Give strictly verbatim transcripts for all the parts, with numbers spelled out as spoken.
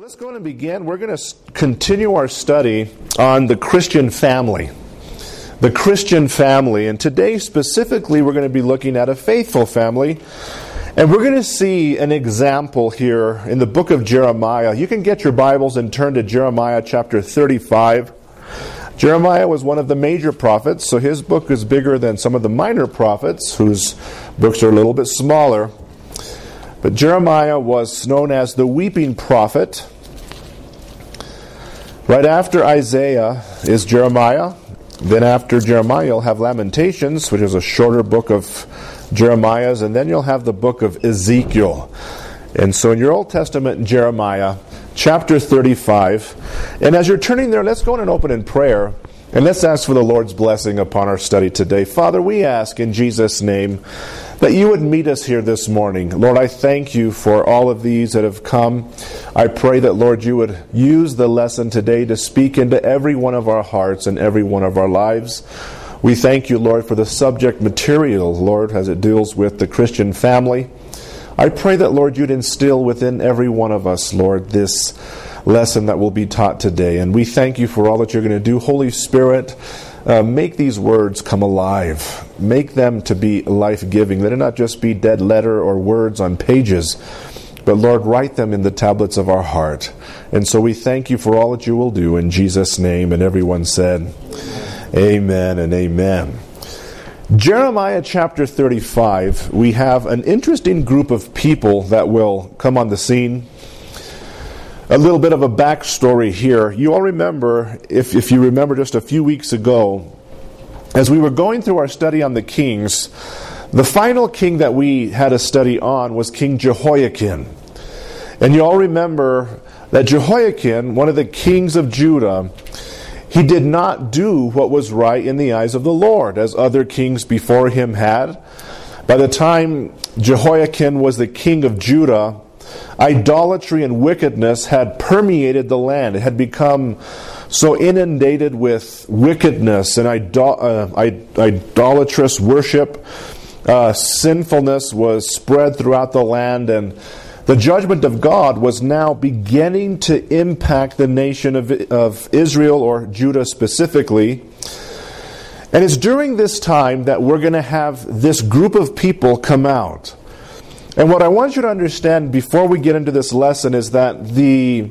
Let's go and begin. We're going to continue our study on the Christian family. The Christian family. And today specifically we're going to be looking at a faithful family. And we're going to see an example here in the book of Jeremiah. You can get your Bibles and turn to Jeremiah chapter thirty-five. Jeremiah was one of the major prophets, so his book is bigger than some of the minor prophets, whose books are a little bit smaller. But Jeremiah was known as the weeping prophet. Right after Isaiah is Jeremiah. Then after Jeremiah, you'll have Lamentations, which is a shorter book of Jeremiah's. And then you'll have the book of Ezekiel. And so in your Old Testament, Jeremiah, chapter thirty-five. And as you're turning there, let's go in and open in prayer. And let's ask for the Lord's blessing upon our study today. Father, we ask in Jesus' name that you would meet us here this morning. Lord, I thank you for all of these that have come. I pray that, Lord, you would use the lesson today to speak into every one of our hearts and every one of our lives. We thank you, Lord, for the subject material, Lord, as it deals with the Christian family. I pray that, Lord, you'd instill within every one of us, Lord, this lesson that will be taught today. And we thank you for all that you're going to do. Holy Spirit, uh, make these words come alive. Make them to be life-giving. Let it not just be dead letter or words on pages, but Lord, write them in the tablets of our heart. And so we thank you for all that you will do in Jesus' name. And everyone said, amen and amen. Jeremiah chapter thirty-five, we have an interesting group of people that will come on the scene. A little bit of a backstory here. You all remember, if, if you remember just a few weeks ago, as we were going through our study on the kings, the final king that we had a study on was King Jehoiakim. And you all remember that Jehoiakim, one of the kings of Judah, he did not do what was right in the eyes of the Lord, as other kings before him had. By the time Jehoiakim was the king of Judah, idolatry and wickedness had permeated the land. It had become so inundated with wickedness and idol- uh, idolatrous worship. Uh, sinfulness was spread throughout the land, and the judgment of God was now beginning to impact the nation of, of Israel, or Judah specifically. And it's during this time that we're going to have this group of people come out. And what I want you to understand before we get into this lesson is that the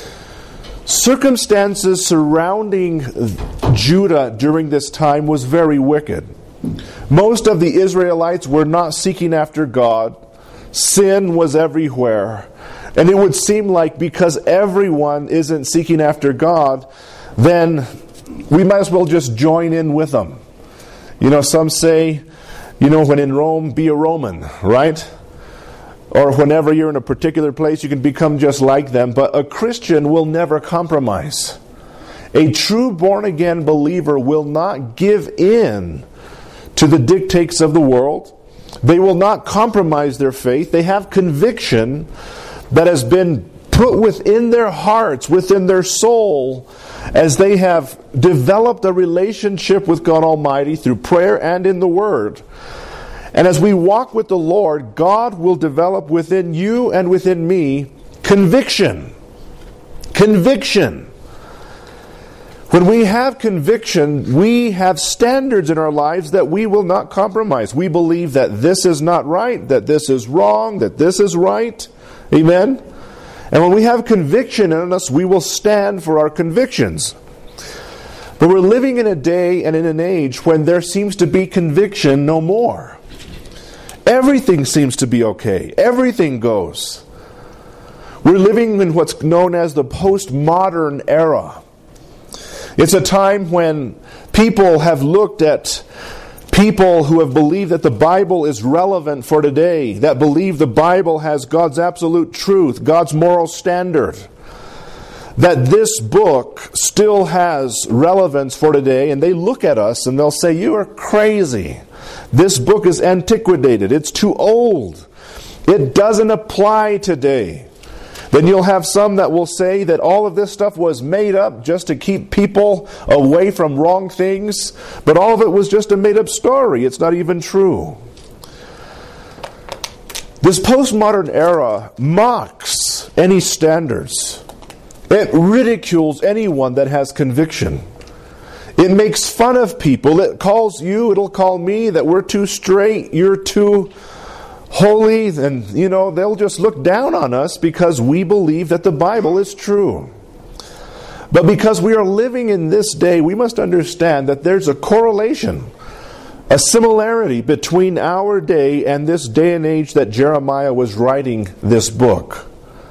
circumstances surrounding Judah during this time was very wicked. Most of the Israelites were not seeking after God. Sin was everywhere. And it would seem like because everyone isn't seeking after God, then we might as well just join in with them. You know, some say, you know, when in Rome, be a Roman, right? Or whenever you're in a particular place, you can become just like them. But a Christian will never compromise. A true born-again believer will not give in to the dictates of the world. They will not compromise their faith. They have conviction that has been put within their hearts, within their soul, as they have developed a relationship with God Almighty through prayer and in the Word. And as we walk with the Lord, God will develop within you and within me conviction. Conviction. When we have conviction, we have standards in our lives that we will not compromise. We believe that this is not right, that this is wrong, that this is right. Amen? And when we have conviction in us, we will stand for our convictions. But we're living in a day and in an age when there seems to be conviction no more. Everything seems to be okay. Everything goes. We're living in what's known as the postmodern era. It's a time when people have looked at people who have believed that the Bible is relevant for today, that believe the Bible has God's absolute truth, God's moral standard, that this book still has relevance for today, and they look at us and they'll say, you are crazy. This book is antiquated. It's too old. It doesn't apply today. Then you'll have some that will say that all of this stuff was made up just to keep people away from wrong things, but all of it was just a made-up story. It's not even true. This postmodern era mocks any standards. It ridicules anyone that has conviction. It makes fun of people. It calls you, it'll call me, that we're too straight, you're too holy, and, you know, they'll just look down on us because we believe that the Bible is true. But because we are living in this day, we must understand that there's a correlation, a similarity between our day and this day and age that Jeremiah was writing this book.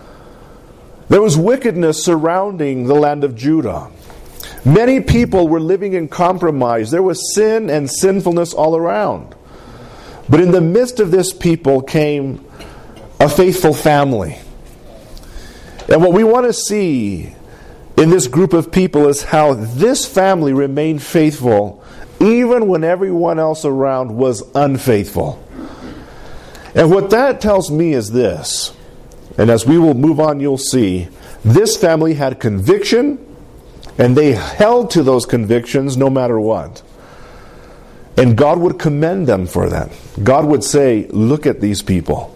There was wickedness surrounding the land of Judah. Many people were living in compromise. There was sin and sinfulness all around. But in the midst of this people came a faithful family. And what we want to see in this group of people is how this family remained faithful even when everyone else around was unfaithful. And what that tells me is this, and as we will move on, you'll see, this family had conviction, and they held to those convictions no matter what. And God would commend them for that. God would say, look at these people.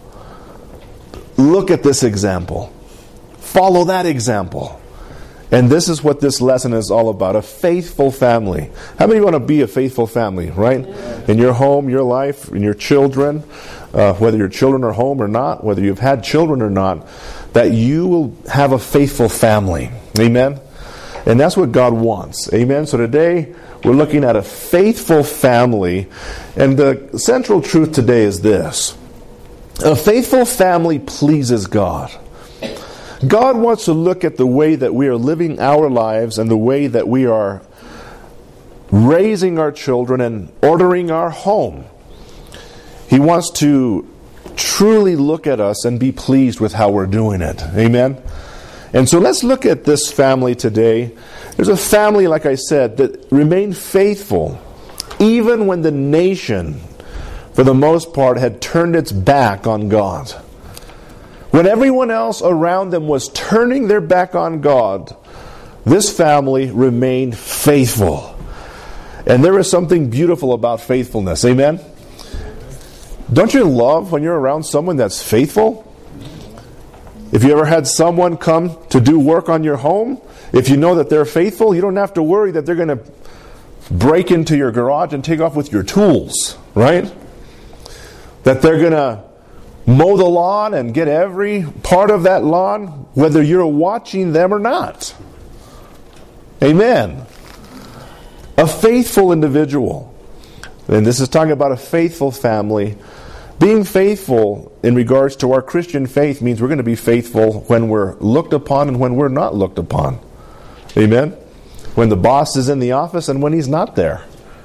Look at this example. Follow that example. And this is what this lesson is all about, a faithful family. How many want to be a faithful family, right? In your home, your life, in your children, uh, whether your children are home or not, whether you've had children or not, that you will have a faithful family. Amen? And that's what God wants. Amen? So today, we're looking at a faithful family. And the central truth today is this. A faithful family pleases God. God wants to look at the way that we are living our lives and the way that we are raising our children and ordering our home. He wants to truly look at us and be pleased with how we're doing it. Amen? And so let's look at this family today. There's a family, like I said, that remained faithful even when the nation, for the most part, had turned its back on God. When everyone else around them was turning their back on God, this family remained faithful. And there is something beautiful about faithfulness. Amen? Don't you love when you're around someone that's faithful? If you ever had someone come to do work on your home, if you know that they're faithful, you don't have to worry that they're going to break into your garage and take off with your tools, right? That they're going to mow the lawn and get every part of that lawn, whether you're watching them or not. Amen. A faithful individual. And this is talking about a faithful family. Being faithful in regards to our Christian faith means we're going to be faithful when we're looked upon and when we're not looked upon. Amen? When the boss is in the office and when he's not there.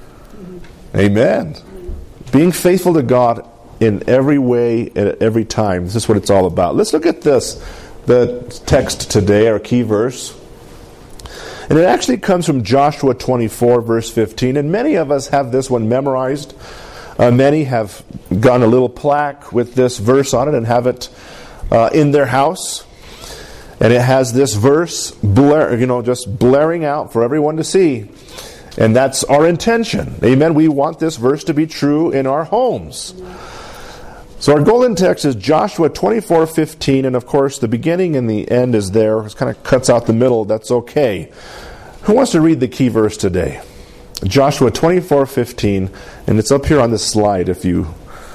Amen. Being faithful to God in every way, at every time. This is what it's all about. Let's look at this, the text today, our key verse. And it actually comes from Joshua twenty-four, verse fifteen. And many of us have this one memorized. Uh, many have gotten a little plaque with this verse on it and have it uh, in their house. And it has this verse, blare, you know, just blaring out for everyone to see. And that's our intention. Amen. We want this verse to be true in our homes. So our golden text is Joshua twenty-four fifteen, and of course the beginning and the end is there. It kind of cuts out the middle. That's okay. Who wants to read the key verse today? Joshua twenty-four fifteen, and it's up here on the slide if you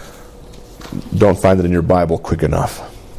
don't find it in your Bible quick enough.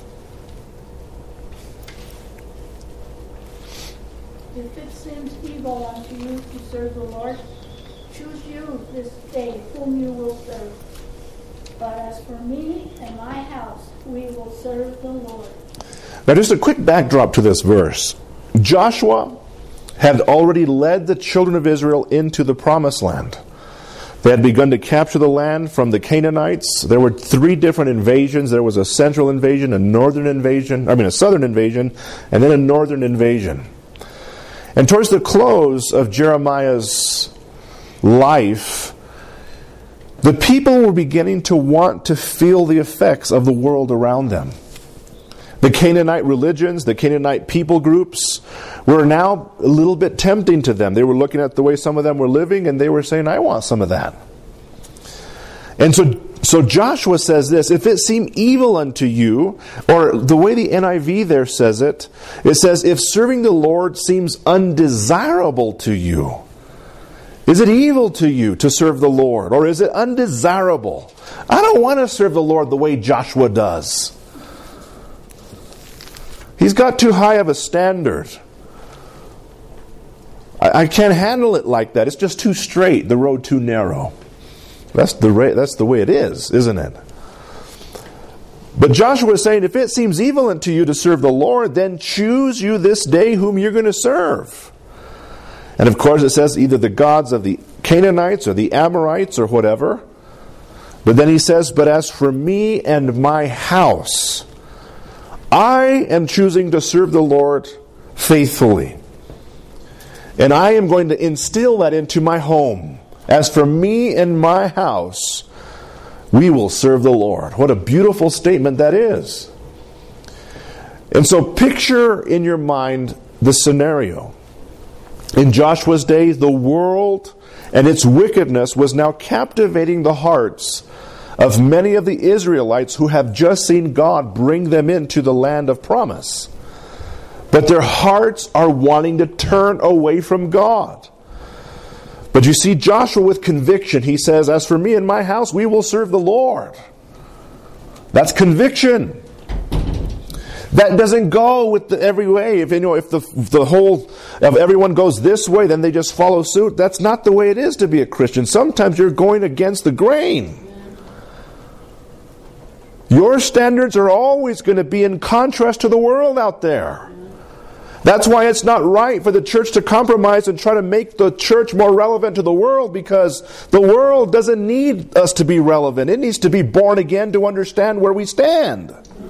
If it seems evil unto you to serve the Lord, choose you this day whom you will serve. But as for me and my house, we will serve the Lord. Now just a quick backdrop to this verse. Joshua had already led the children of Israel into the promised land. They had begun to capture the land from the Canaanites. There were three different invasions. There was a central invasion, a northern invasion, I mean a southern invasion, and then a northern invasion. And towards the close of Jeremiah's life, the people were beginning to want to feel the effects of the world around them. The Canaanite religions, the Canaanite people groups were now a little bit tempting to them. They were looking at the way some of them were living and they were saying, I want some of that. And so So Joshua says this, if it seem evil unto you, or the way the N I V there says it, it says, if serving the Lord seems undesirable to you. Is it evil to you to serve the Lord? Or is it undesirable? I don't want to serve the Lord the way Joshua does. He's got too high of a standard. I, I can't handle it like that. It's just too straight, the road too narrow. That's the, that's the way it is, isn't it? But Joshua is saying, if it seems evil unto you to serve the Lord, then choose you this day whom you're going to serve. And of course it says either the gods of the Canaanites or the Amorites or whatever. But then he says, but as for me and my house, I am choosing to serve the Lord faithfully. And I am going to instill that into my home. As for me and my house, we will serve the Lord. What a beautiful statement that is. And so picture in your mind the scenario. In Joshua's day, the world and its wickedness was now captivating the hearts of many of the Israelites who have just seen God bring them into the land of promise. But their hearts are wanting to turn away from God. But you see Joshua with conviction. He says, as for me and my house, we will serve the Lord. That's conviction. That doesn't go with the every way. If you know, if the if the whole of everyone goes this way, then they just follow suit. That's not the way it is to be a Christian. Sometimes you're going against the grain. Your standards are always going to be in contrast to the world out there. That's why it's not right for the church to compromise and try to make the church more relevant to the world, because the world doesn't need us to be relevant. It needs to be born again to understand where we stand.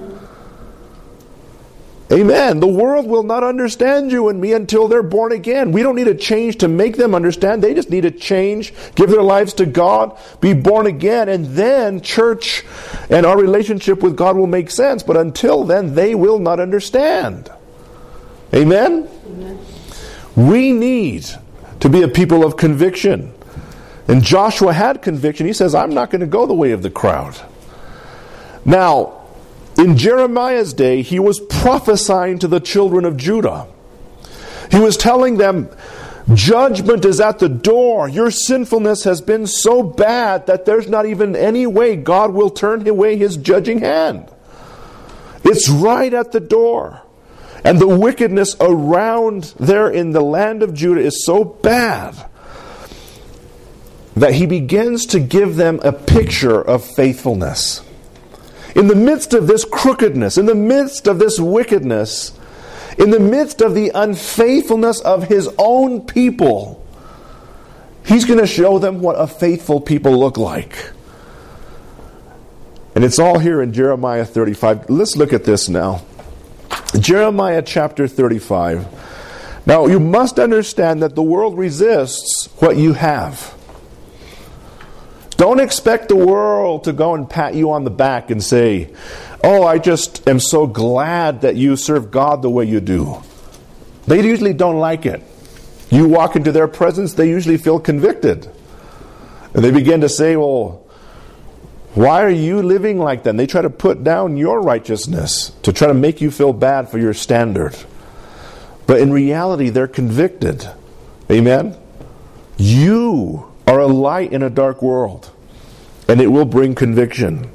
Amen. The world will not understand you and me until they're born again. We don't need a change to make them understand. They just need a change, give their lives to God, be born again, and then church and our relationship with God will make sense. But until then, they will not understand. Amen? Amen. We need to be a people of conviction. And Joshua had conviction. He says, I'm not going to go the way of the crowd. Now, in Jeremiah's day, he was prophesying to the children of Judah. He was telling them, judgment is at the door. Your sinfulness has been so bad that there's not even any way God will turn away His judging hand. It's right at the door. And the wickedness around there in the land of Judah is so bad that he begins to give them a picture of faithfulness. In the midst of this crookedness, in the midst of this wickedness, in the midst of the unfaithfulness of his own people, he's going to show them what a faithful people look like. And it's all here in Jeremiah thirty-five. Let's look at this now. Jeremiah chapter thirty-five. Now, you must understand that the world resists what you have. Don't expect the world to go and pat you on the back and say, oh, I just am so glad that you serve God the way you do. They usually don't like it. You walk into their presence, they usually feel convicted. And they begin to say, well, why are you living like that? And they try to put down your righteousness to try to make you feel bad for your standard. But in reality, they're convicted. Amen? You are a light in a dark world, and it will bring conviction.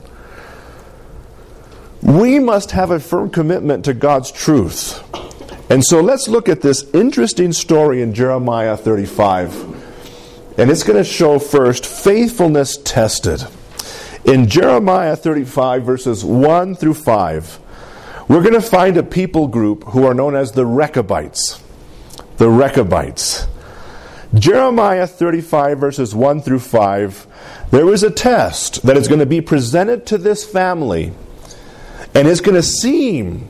We must have a firm commitment to God's truth. And so let's look at this interesting story in Jeremiah thirty-five. And it's going to show first faithfulness tested. In Jeremiah thirty-five, verses one through five, we're going to find a people group who are known as the Rechabites. The Rechabites. Jeremiah thirty-five, verses one through five, there is a test that is going to be presented to this family, and it's going to seem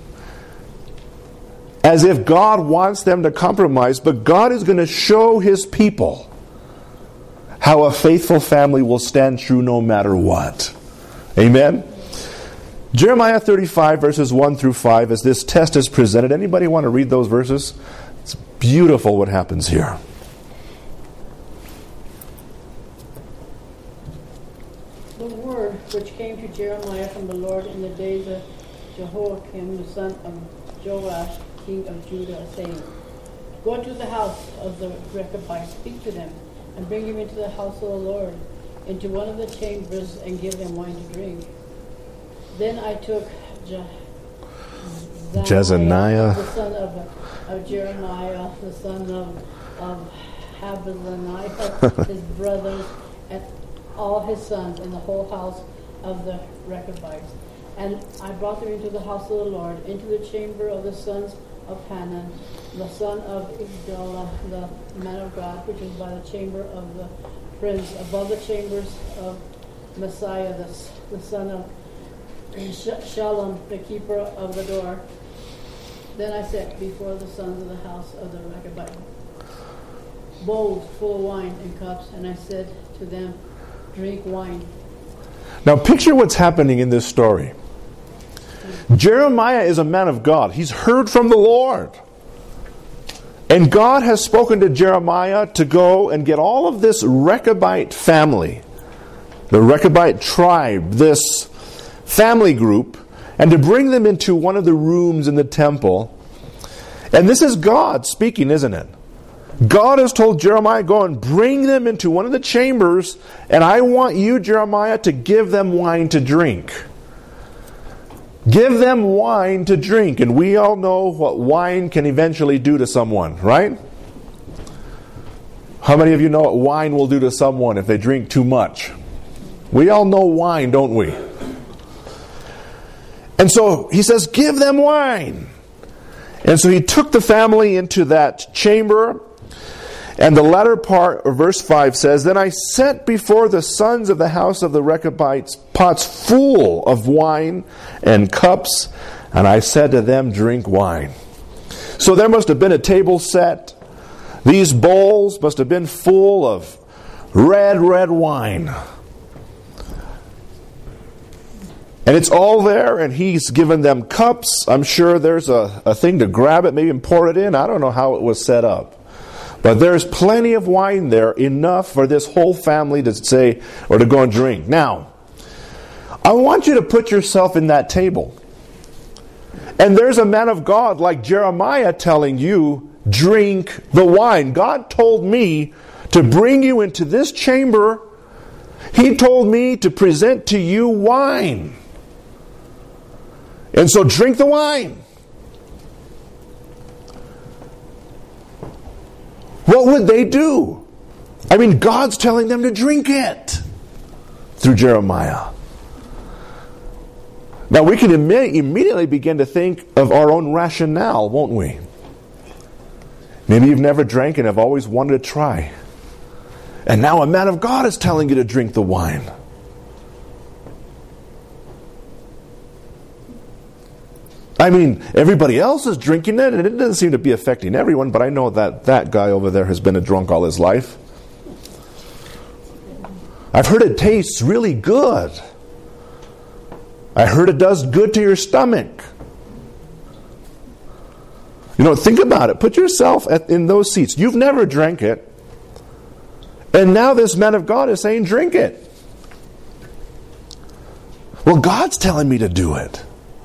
as if God wants them to compromise, but God is going to show His people how a faithful family will stand true no matter what. Amen? Jeremiah thirty-five, verses one through five, as this test is presented. Anybody want to read those verses? It's beautiful what happens here. The word which came to Jeremiah from the Lord in the days of Jehoiakim, the son of Joash, king of Judah, saying, Go to the house of the Rechabites, speak to them, and bring them into the house of the Lord, into one of the chambers, and give them wine to drink. Then I took Je- Jezaniah, the son of, of Jeremiah, the son of, of Habazzaniah, his brothers, and all his sons, and the whole house of the Rechabites. And I brought them into the house of the Lord, into the chamber of the sons of Hanan, the son of Igdala, the man of God, which is by the chamber of the prince, above the chambers of Messiah, the, the son of Shalom, the keeper of the door. Then I set before the sons of the house of the Rechabite bowls full of wine and cups, and I said to them, Drink wine. Now picture what's happening in this story. Jeremiah is a man of God. He's heard from the Lord. And God has spoken to Jeremiah to go and get all of this Rechabite family, the Rechabite tribe, this family group, and to bring them into one of the rooms in the temple. And this is God speaking, isn't it? God has told Jeremiah, go and bring them into one of the chambers, and I want you, Jeremiah, to give them wine to drink. Give them wine to drink. And we all know what wine can eventually do to someone, right? How many of you know what wine will do to someone if they drink too much? We all know wine, don't we? And so he says, give them wine. And so he took the family into that chamber. And the latter part of verse five says, Then I set before the sons of the house of the Rechabites pots full of wine and cups, and I said to them, Drink wine. So there must have been a table set. These bowls must have been full of red, red wine. And it's all there, and he's given them cups. I'm sure there's a, a thing to grab it, maybe and pour it in. I don't know how it was set up. But there's plenty of wine there, enough for this whole family to say, or to go and drink. Now, I want you to put yourself in that table. And there's a man of God like Jeremiah telling you, drink the wine. God told me to bring you into this chamber. He told me to present to you wine. And so drink the wine. What would they do? I mean, God's telling them to drink it through Jeremiah. Now, we can imme- immediately begin to think of our own rationale, won't we? Maybe you've never drank and have always wanted to try. And now a man of God is telling you to drink the wine. I mean, everybody else is drinking it, and it doesn't seem to be affecting everyone, but I know that that guy over there has been a drunk all his life. I've heard it tastes really good. I heard it does good to your stomach. You know, think about it. Put yourself at, in those seats. You've never drank it. And now this man of God is saying, drink it. Well, God's telling me to do it.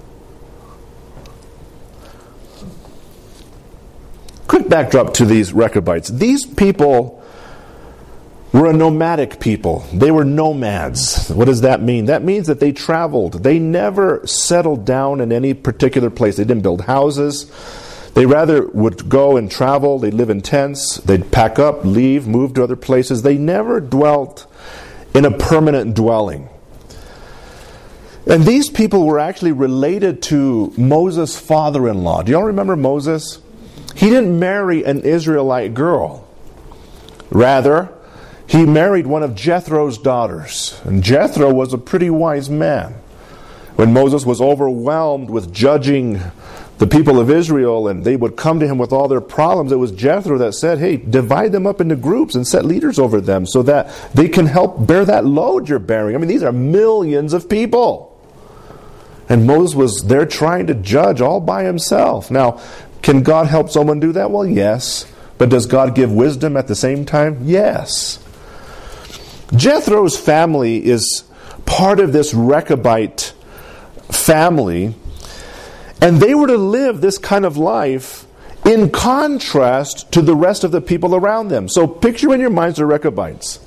Quick backdrop to these Rechabites. These people were a nomadic people. They were nomads. What does that mean? That means that they traveled. They never settled down in any particular place. They didn't build houses. They rather would go and travel. They'd live in tents. They'd pack up, leave, move to other places. They never dwelt in a permanent dwelling. And these people were actually related to Moses' father-in-law. Do y'all remember Moses? He didn't marry an Israelite girl. Rather, he married one of Jethro's daughters. And Jethro was a pretty wise man. When Moses was overwhelmed with judging the people of Israel, and they would come to him with all their problems, it was Jethro that said, hey, divide them up into groups and set leaders over them so that they can help bear that load you're bearing. I mean, these are millions of people. And Moses was there trying to judge all by himself. Now, can God help someone do that? Well, yes. But does God give wisdom at the same time? Yes. Jethro's family is part of this Rechabite family, and they were to live this kind of life in contrast to the rest of the people around them. So picture in your minds the Rechabites.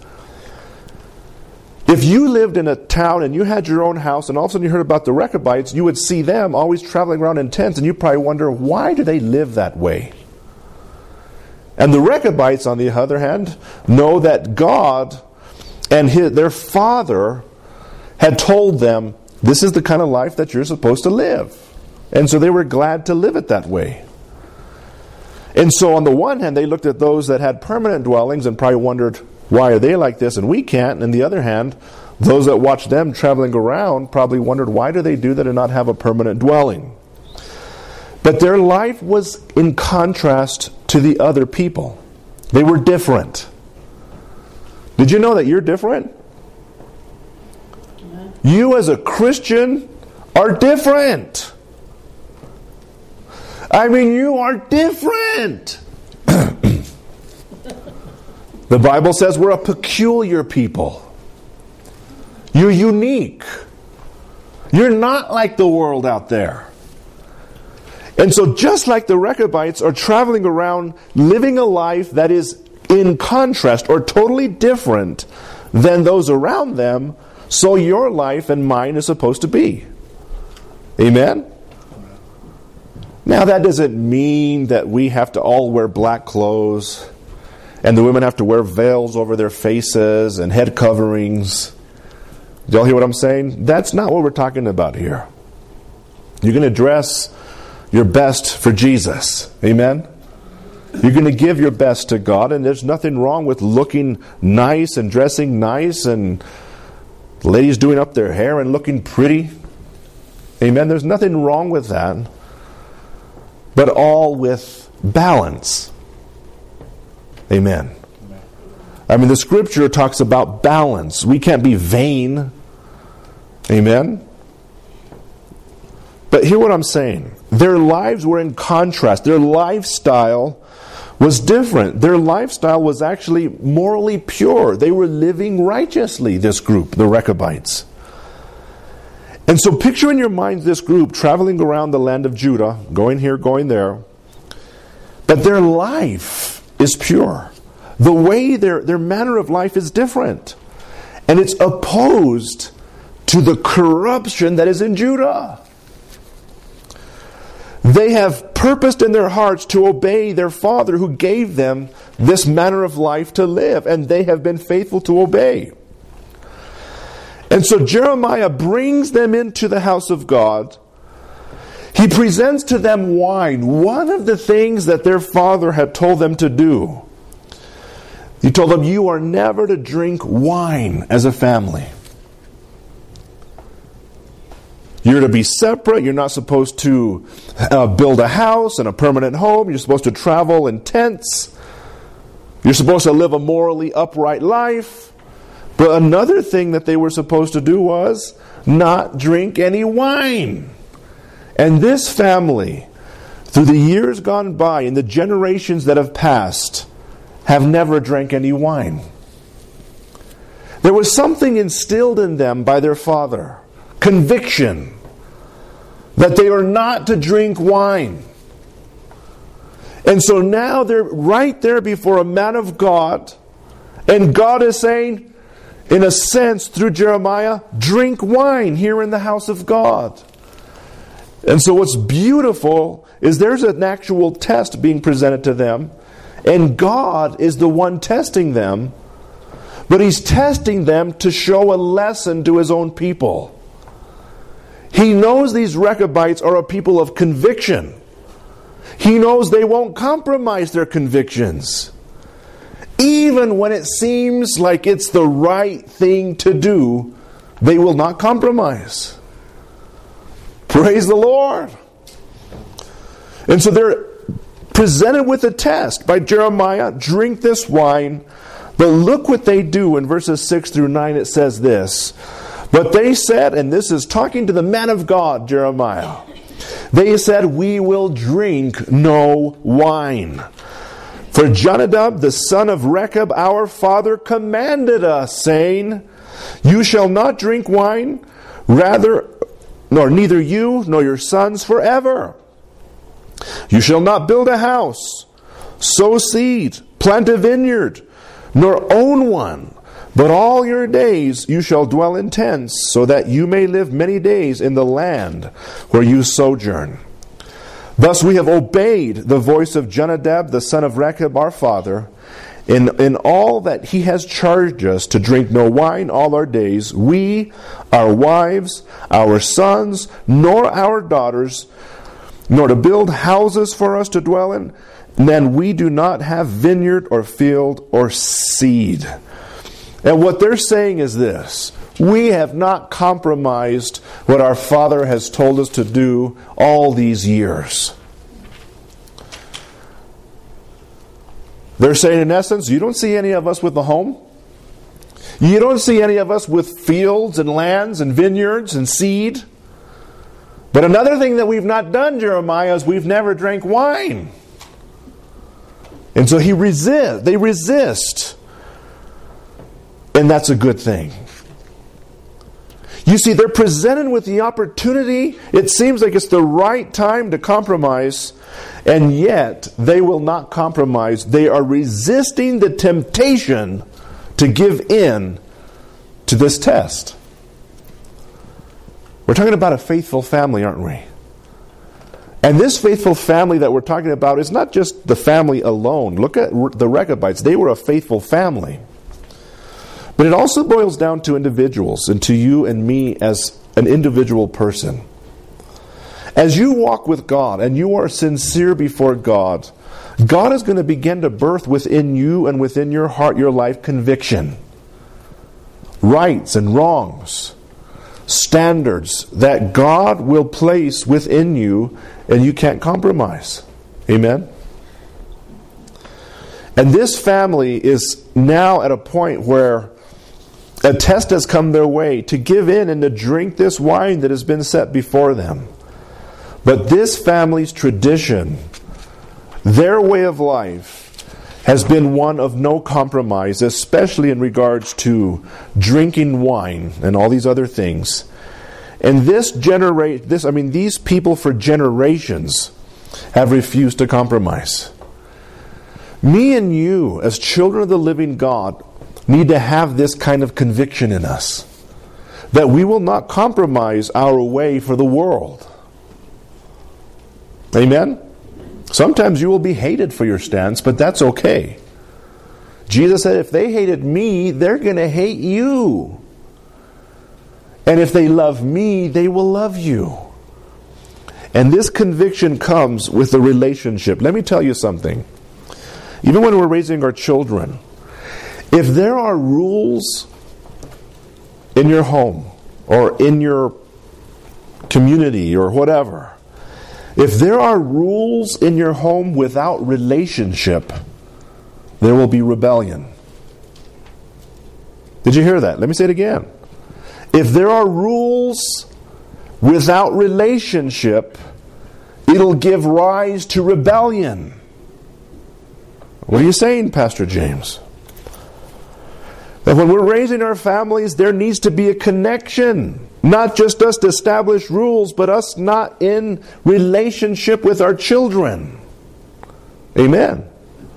If you lived in a town and you had your own house and all of a sudden you heard about the Rechabites, you would see them always traveling around in tents, and you probably wonder, why do they live that way? And the Rechabites, on the other hand, know that God and his, their father had told them, this is the kind of life that you're supposed to live. And so they were glad to live it that way. And so on the one hand, they looked at those that had permanent dwellings and probably wondered, why are they like this and we can't? And on the other hand, those that watched them traveling around probably wondered, why do they do that and not have a permanent dwelling? But their life was in contrast to the other people. They were different. Did you know that you're different? Yeah. You as a Christian are different. I mean, you are different. The Bible says we're a peculiar people. You're unique. You're not like the world out there. And so just like the Rechabites are traveling around living a life that is in contrast or totally different than those around them, so your life and mine is supposed to be. Amen? Now that doesn't mean that we have to all wear black clothes and the women have to wear veils over their faces and head coverings. Do y'all hear what I'm saying? That's not what we're talking about here. You're going to dress your best for Jesus. Amen? You're going to give your best to God, and there's nothing wrong with looking nice and dressing nice and ladies doing up their hair and looking pretty. Amen? There's nothing wrong with that. But all with balance. Amen. I mean, the Scripture talks about balance. We can't be vain. Amen? But hear what I'm saying. Their lives were in contrast. Their lifestyle was different. Their lifestyle was actually morally pure. They were living righteously, this group, the Rechabites. And so picture in your mind this group traveling around the land of Judah, going here, going there. But their life is pure. The way their, their manner of life is different. And it's opposed to the corruption that is in Judah. They have purposed in their hearts to obey their father who gave them this manner of life to live. And they have been faithful to obey. And so Jeremiah brings them into the house of God. He presents to them wine, one of the things that their father had told them to do. He told them, you are never to drink wine as a family. You're to be separate. You're not supposed to uh, build a house and a permanent home. You're supposed to travel in tents. You're supposed to live a morally upright life. But another thing that they were supposed to do was not drink any wine. And this family, through the years gone by and the generations that have passed, have never drank any wine. There was something instilled in them by their father, conviction, that they are not to drink wine. And so now they're right there before a man of God, and God is saying, in a sense, through Jeremiah, drink wine here in the house of God. And so what's beautiful is there's an actual test being presented to them, and God is the one testing them, but He's testing them to show a lesson to His own people. He knows these Rechabites are a people of conviction. He knows they won't compromise their convictions. Even when it seems like it's the right thing to do, they will not compromise. Praise the Lord. And so they're presented with a test by Jeremiah. Drink this wine. But look what they do in verses six through nine. It says this. But they said, and this is talking to the man of God, Jeremiah. They said, we will drink no wine. For Jonadab, the son of Rechab, our father, commanded us, saying, You shall not drink wine, rather, nor neither you nor your sons forever. You shall not build a house, sow seed, plant a vineyard, nor own one. But all your days you shall dwell in tents, so that you may live many days in the land where you sojourn. Thus we have obeyed the voice of Jonadab, the son of Rechab, our father, in, in all that he has charged us to drink no wine all our days, we, our wives, our sons, nor our daughters, nor to build houses for us to dwell in. And then we do not have vineyard or field or seed. And what they're saying is this: we have not compromised what our Father has told us to do all these years. They're saying, in essence, you don't see any of us with a home. You don't see any of us with fields and lands and vineyards and seed. But another thing that we've not done, Jeremiah, is we've never drank wine. And so he resist. They resist. And that's a good thing. You see, they're presented with the opportunity. It seems like it's the right time to compromise, and yet they will not compromise. They are resisting the temptation to give in to this test. We're talking about a faithful family, aren't we? And this faithful family that we're talking about is not just the family alone. Look at the Rechabites. They were a faithful family. But it also boils down to individuals and to you and me as an individual person. As you walk with God and you are sincere before God, God is going to begin to birth within you and within your heart, your life, conviction. Rights and wrongs. Standards that God will place within you and you can't compromise. Amen? And this family is now at a point where a test has come their way to give in and to drink this wine that has been set before them. But this family's tradition, their way of life, has been one of no compromise, especially in regards to drinking wine and all these other things. And this generate this I mean these people for generations have refused to compromise. Me and you, as children of the living God, need to have this kind of conviction in us, that we will not compromise our way for the world. Amen? Sometimes you will be hated for your stance, but that's okay. Jesus said, if they hated me, they're going to hate you. And if they love me, they will love you. And this conviction comes with the relationship. Let me tell you something. Even when we're raising our children, if there are rules in your home or in your community or whatever, if there are rules in your home without relationship, there will be rebellion. Did you hear that? Let me say it again. If there are rules without relationship, it'll give rise to rebellion. What are you saying, Pastor James? That when we're raising our families, there needs to be a connection. Not just us to establish rules, but us not in relationship with our children. Amen.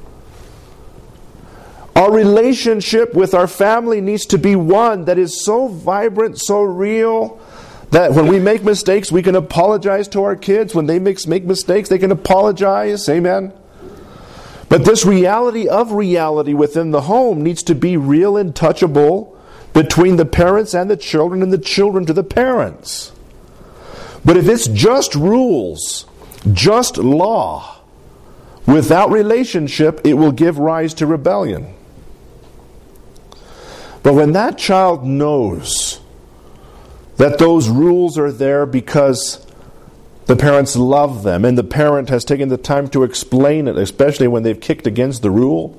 Our relationship with our family needs to be one that is so vibrant, so real, that when we make mistakes, we can apologize to our kids. When they make, make mistakes, they can apologize. Amen. But this reality of reality within the home needs to be real and touchable between the parents and the children and the children to the parents. But if it's just rules, just law, without relationship, it will give rise to rebellion. But when that child knows that those rules are there because the parents love them, and the parent has taken the time to explain it, especially when they've kicked against the rule,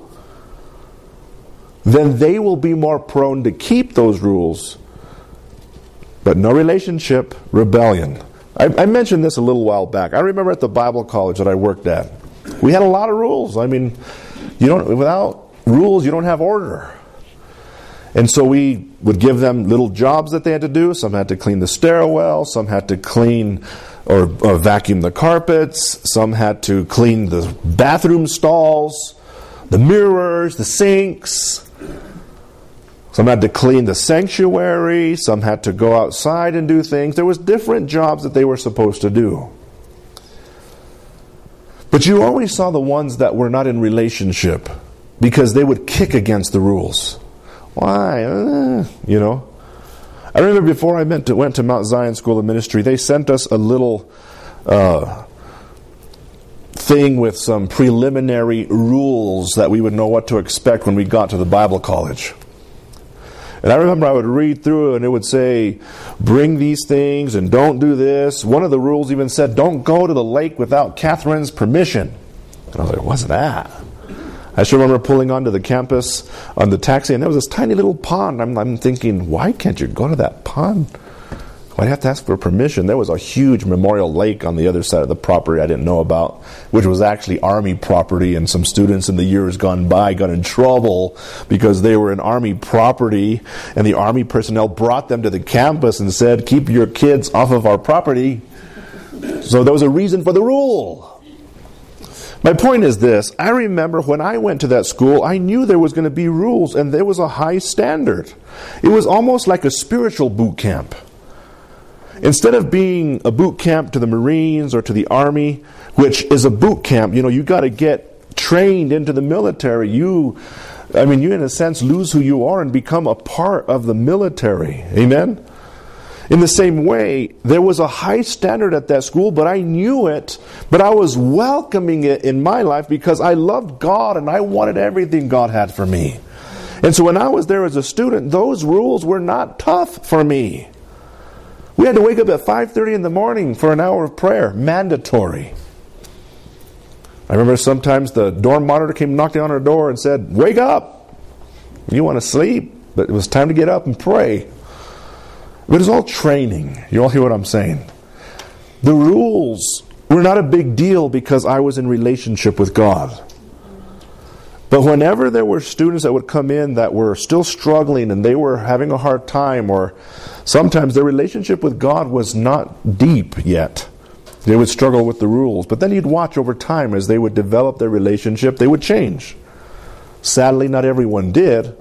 then they will be more prone to keep those rules. But no relationship, rebellion. I, I mentioned this a little while back. I remember at the Bible college that I worked at, we had a lot of rules. I mean, you don't without rules, you don't have order. And so we would give them little jobs that they had to do. Some had to clean the stairwell. Some had to clean or, or vacuum the carpets. Some had to clean the bathroom stalls, the mirrors, the sinks. Some had to clean the sanctuary. Some had to go outside and do things. There was different jobs that they were supposed to do. But you always saw the ones that were not in relationship because they would kick against the rules. Why? Uh, you know. I remember before I went to, went to Mount Zion School of Ministry, they sent us a little uh, thing with some preliminary rules that we would know what to expect when we got to the Bible college. And I remember I would read through it and it would say, bring these things and don't do this. One of the rules even said, don't go to the lake without Catherine's permission. And I was like, what's that? I still remember pulling onto the campus on the taxi, and there was this tiny little pond. I'm, I'm thinking, why can't you go to that pond? Why'd I have to ask for permission? There was a huge memorial lake on the other side of the property I didn't know about, which was actually Army property, and some students in the years gone by got in trouble because they were in Army property, and the Army personnel brought them to the campus and said, keep your kids off of our property. So there was a reason for the rule. My point is this, I remember when I went to that school, I knew there was going to be rules, and there was a high standard. It was almost like a spiritual boot camp. Instead of being a boot camp to the Marines or to the Army, which is a boot camp, you know, you got to get trained into the military. You, I mean, you in a sense lose who you are and become a part of the military. Amen? In the same way, there was a high standard at that school, but I knew it, but I was welcoming it in my life because I loved God and I wanted everything God had for me. And so when I was there as a student, those rules were not tough for me. We had to wake up at five thirty in the morning for an hour of prayer, mandatory. I remember sometimes the dorm monitor came knocking on our door and said, wake up! You want to sleep, but it was time to get up and pray. But it's all training. You all hear what I'm saying? The rules were not a big deal because I was in relationship with God. But whenever there were students that would come in that were still struggling and they were having a hard time, or sometimes their relationship with God was not deep yet, they would struggle with the rules. But then you'd watch over time as they would develop their relationship, they would change. Sadly, not everyone did.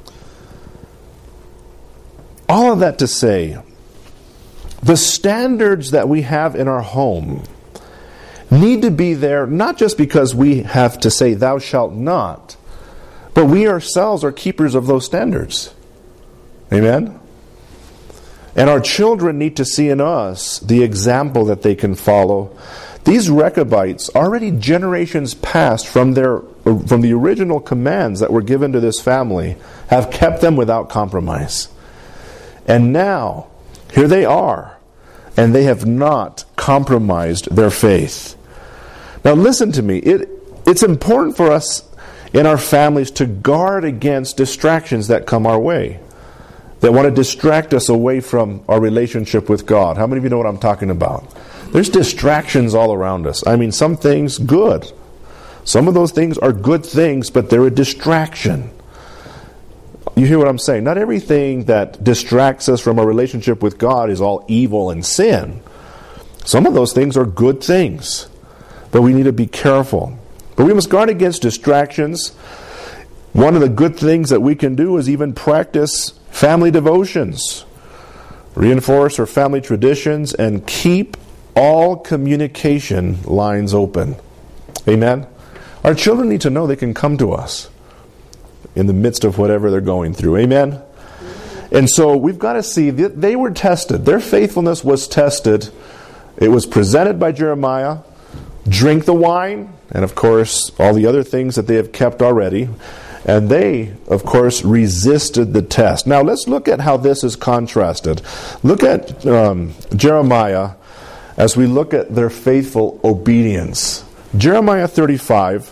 All of that to say, the standards that we have in our home need to be there not just because we have to say thou shalt not, but we ourselves are keepers of those standards. Amen? And our children need to see in us the example that they can follow. These Rechabites, already generations past from their from the original commands that were given to this family, have kept them without compromise. And now, here they are, and they have not compromised their faith. Now listen to me, it, it's important for us in our families to guard against distractions that come our way, that want to distract us away from our relationship with God. How many of you know what I'm talking about? There's distractions all around us. I mean, some things good. Some of those things are good things, but they're a distraction. You hear what I'm saying? Not everything that distracts us from our relationship with God is all evil and sin. Some of those things are good things, but we need to be careful. But we must guard against distractions. One of the good things that we can do is even practice family devotions, reinforce our family traditions, and keep all communication lines open. Amen? Our children need to know they can come to us in the midst of whatever they're going through. Amen? And so we've got to see that they were tested. Their faithfulness was tested. It was presented by Jeremiah. Drink the wine, and of course, all the other things that they have kept already. And they, of course, resisted the test. Now, let's look at how this is contrasted. Look at um, Jeremiah as we look at their faithful obedience. Jeremiah thirty-five,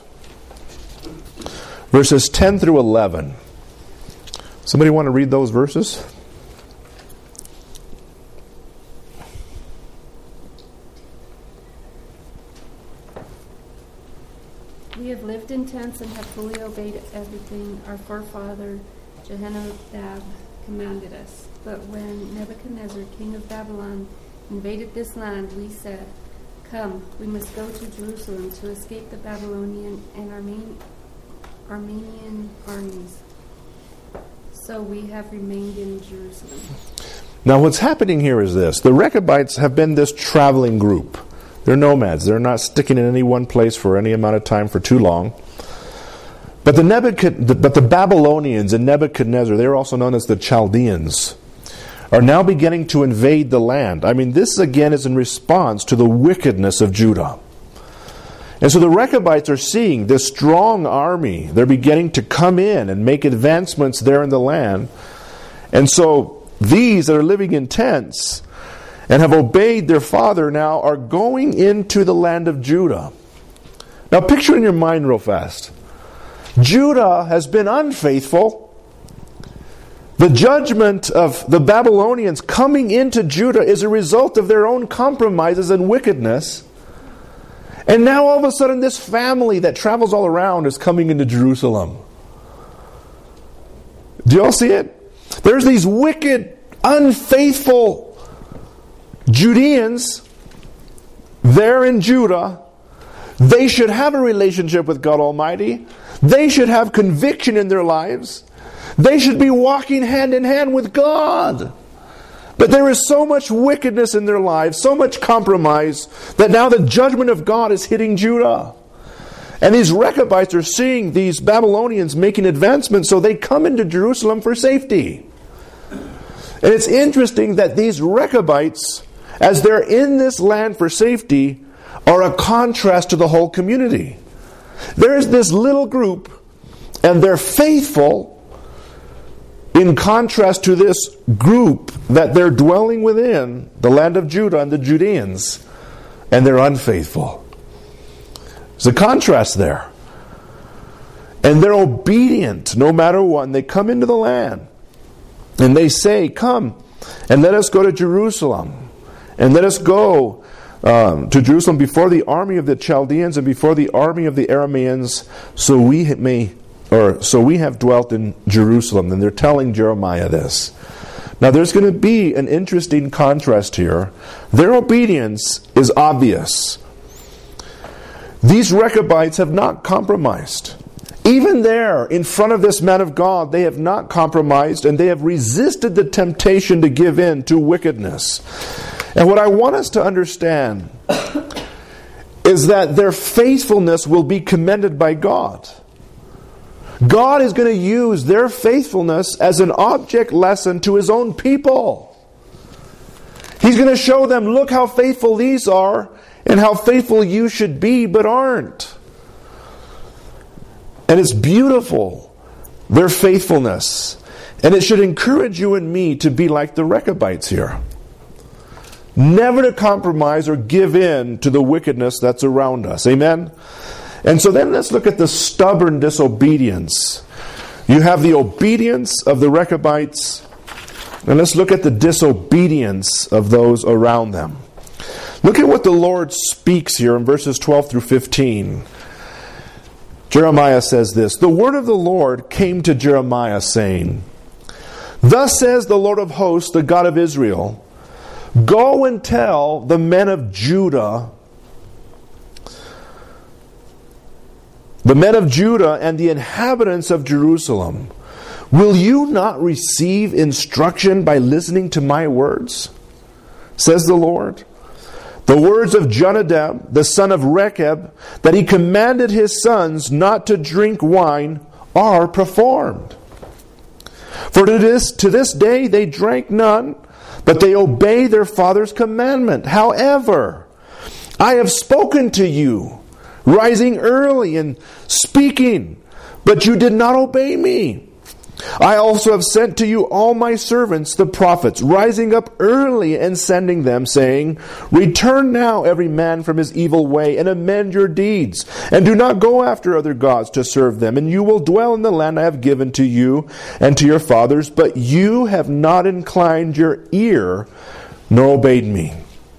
verses ten through eleven. Somebody want to read those verses? We have lived in tents and have fully obeyed everything our forefather Jehonadab commanded us. But when Nebuchadnezzar, king of Babylon, invaded this land, we said, Come, we must go to Jerusalem to escape the Babylonian and Armenian, Armenian armies. So we have remained in Jerusalem. Now what's happening here is this. The Rechabites have been this traveling group. They're nomads. They're not sticking in any one place for any amount of time for too long. But the, Nebuchad- but the Babylonians and Nebuchadnezzar, they're also known as the Chaldeans, are now beginning to invade the land. I mean, this again is in response to the wickedness of Judah. And so the Rechabites are seeing this strong army. They're beginning to come in and make advancements there in the land. And so these that are living in tents and have obeyed their father now are going into the land of Judah. Now picture in your mind real fast. Judah has been unfaithful. The judgment of the Babylonians coming into Judah is a result of their own compromises and wickedness. And now all of a sudden this family that travels all around is coming into Jerusalem. Do you all see it? There's these wicked, unfaithful Judeans there in Judah. They should have a relationship with God Almighty. They should have conviction in their lives. They should be walking hand in hand with God. But there is so much wickedness in their lives, so much compromise, that now the judgment of God is hitting Judah. And these Rechabites are seeing these Babylonians making advancements, so they come into Jerusalem for safety. And it's interesting that these Rechabites, as they're in this land for safety, are a contrast to the whole community. There's this little group, and they're faithful, in contrast to this group that they're dwelling within, the land of Judah and the Judeans, and they're unfaithful. There's a contrast there. And they're obedient no matter what. And they come into the land and they say, Come and let us go to Jerusalem. And let us go um, to Jerusalem before the army of the Chaldeans and before the army of the Arameans, so we may Or so we have dwelt in Jerusalem. And they're telling Jeremiah this. Now there's going to be an interesting contrast here. Their obedience is obvious. These Rechabites have not compromised. Even there, in front of this man of God, they have not compromised, and they have resisted the temptation to give in to wickedness. And what I want us to understand is that their faithfulness will be commended by God. God is going to use their faithfulness as an object lesson to His own people. He's going to show them, look how faithful these are and how faithful you should be but aren't. And it's beautiful, their faithfulness. And it should encourage you and me to be like the Rechabites here. Never to compromise or give in to the wickedness that's around us. Amen? And so then let's look at the stubborn disobedience. You have the obedience of the Rechabites, and let's look at the disobedience of those around them. Look at what the Lord speaks here in verses twelve through fifteen. Jeremiah says this, The word of the Lord came to Jeremiah, saying, Thus says the Lord of hosts, the God of Israel, Go and tell the men of Judah, the men of Judah and the inhabitants of Jerusalem, will you not receive instruction by listening to my words? Says the Lord. The words of Jonadab, the son of Rechab, that he commanded his sons not to drink wine, are performed. For to this, to this day they drank none, but they obey their father's commandment. However, I have spoken to you, rising early and speaking, but you did not obey me. I also have sent to you all my servants, the prophets, rising up early and sending them, saying, Return now every man from his evil way, and amend your deeds, and do not go after other gods to serve them, and you will dwell in the land I have given to you and to your fathers, but you have not inclined your ear, nor obeyed me.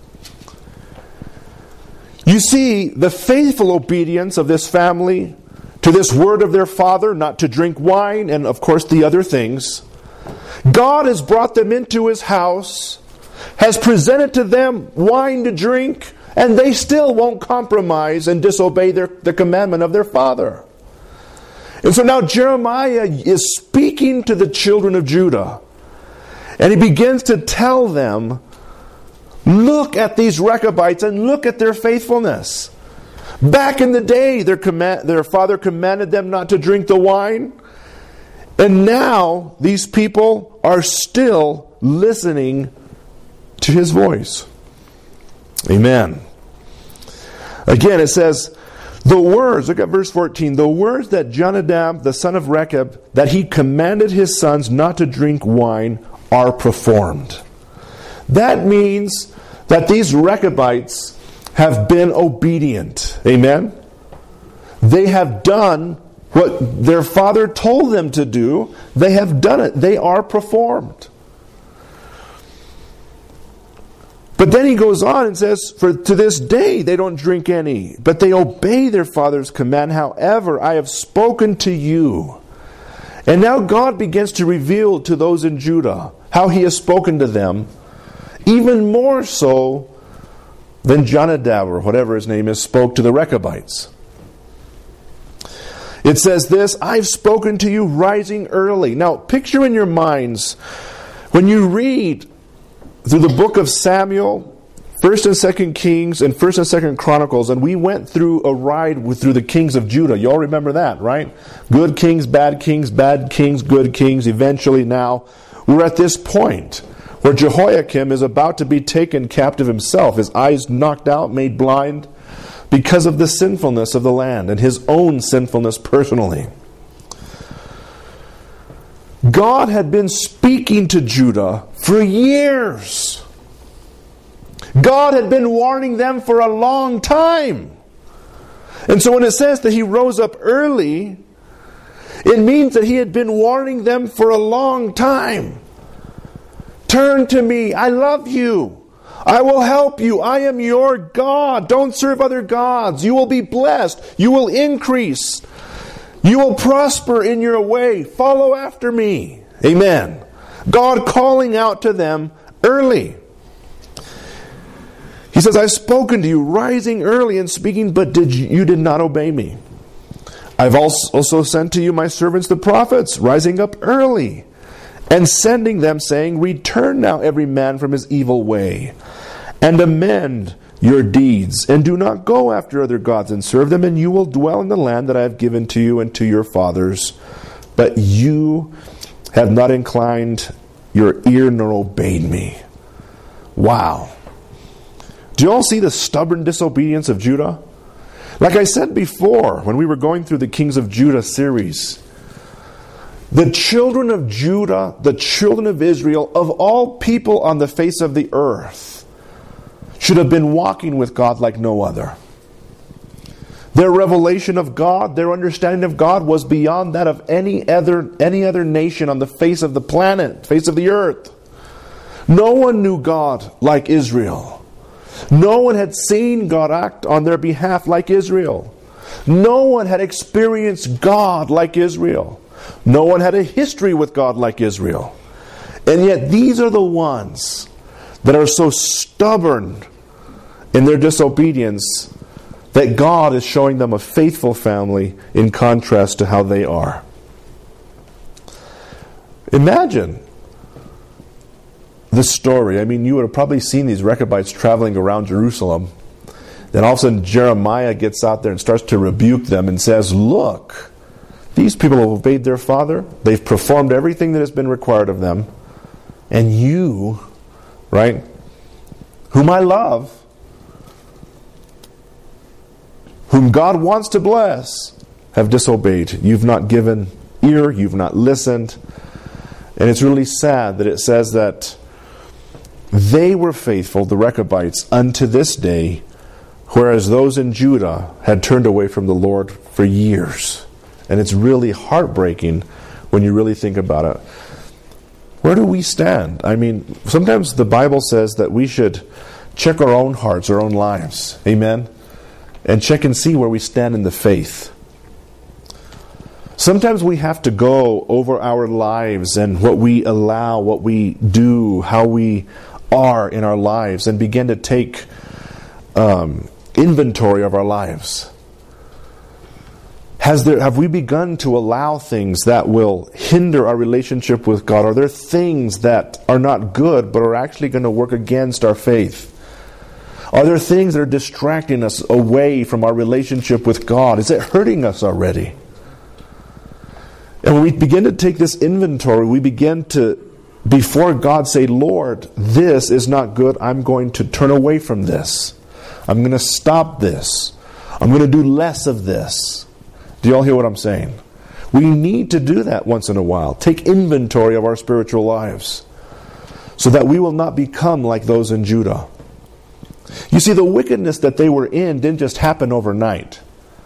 You see, the faithful obedience of this family to this word of their father, not to drink wine, and of course the other things. God has brought them into His house, has presented to them wine to drink, and they still won't compromise and disobey their, the commandment of their father. And so now Jeremiah is speaking to the children of Judah. And he begins to tell them, look at these Rechabites and look at their faithfulness. Back in the day, their, command, their father commanded them not to drink the wine. And now these people are still listening to His voice. Amen. Again, it says, the words, look at verse fourteen, the words that Jonadab, the son of Rechab, that he commanded his sons not to drink wine, are performed. That means that these Rechabites have been obedient. Amen? They have done what their father told them to do. They have done it. They are performed. But then he goes on and says, for to this day they don't drink any, but they obey their father's command. However, I have spoken to you. And now God begins to reveal to those in Judah how He has spoken to them, even more so than Jonadab, or whatever his name is, spoke to the Rechabites. It says this, I've spoken to you rising early. Now, picture in your minds, when you read through the book of Samuel, First and Second Kings, and First and Second Chronicles, and we went through a ride with, through the kings of Judah. You all remember that, right? Good kings, bad kings, bad kings, good kings. Eventually now, we're at this point where Jehoiakim is about to be taken captive himself. His eyes knocked out, made blind, because of the sinfulness of the land and his own sinfulness personally. God had been speaking to Judah for years. God had been warning them for a long time. And so when it says that He rose up early, it means that He had been warning them for a long time. Turn to me. I love you. I will help you. I am your God. Don't serve other gods. You will be blessed. You will increase. You will prosper in your way. Follow after me. Amen. God calling out to them early. He says, I've spoken to you rising early and speaking, but did you, you did not obey me. I've also sent to you my servants the prophets, rising up early and sending them, saying, return now every man from his evil way and amend your deeds, and do not go after other gods and serve them, and you will dwell in the land that I have given to you and to your fathers. But you have not inclined your ear nor obeyed me. Wow. Do you all see the stubborn disobedience of Judah? Like I said before, when we were going through the Kings of Judah series, the children of Judah, the children of Israel, of all people on the face of the earth, should have been walking with God like no other. Their revelation of God, their understanding of God was beyond that of any other, any other nation on the face of the planet, face of the earth. No one knew God like Israel. No one had seen God act on their behalf like Israel. No one had experienced God like Israel. No one had a history with God like Israel. And yet these are the ones that are so stubborn in their disobedience that God is showing them a faithful family in contrast to how they are. Imagine the story. I mean, you would have probably seen these Rechabites traveling around Jerusalem. Then all of a sudden Jeremiah gets out there and starts to rebuke them and says, look, these people have obeyed their father. They've performed everything that has been required of them. And you, right, whom I love, whom God wants to bless, have disobeyed. You've not given ear, you've not listened. And it's really sad that it says that they were faithful, the Rechabites, unto this day, whereas those in Judah had turned away from the Lord for years. And it's really heartbreaking when you really think about it. Where do we stand? I mean, sometimes the Bible says that we should check our own hearts, our own lives. Amen? And check and see where we stand in the faith. Sometimes we have to go over our lives and what we allow, what we do, how we are in our lives, and begin to take um, inventory of our lives. Has there, have we begun to allow things that will hinder our relationship with God? Are there things that are not good but are actually going to work against our faith? Are there things that are distracting us away from our relationship with God? Is it hurting us already? And when we begin to take this inventory, we begin to, before God, say, Lord, this is not good. I'm going to turn away from this. I'm going to stop this. I'm going to do less of this. Do you all hear what I'm saying? We need to do that once in a while. Take inventory of our spiritual lives so that we will not become like those in Judah. You see, the wickedness that they were in didn't just happen overnight.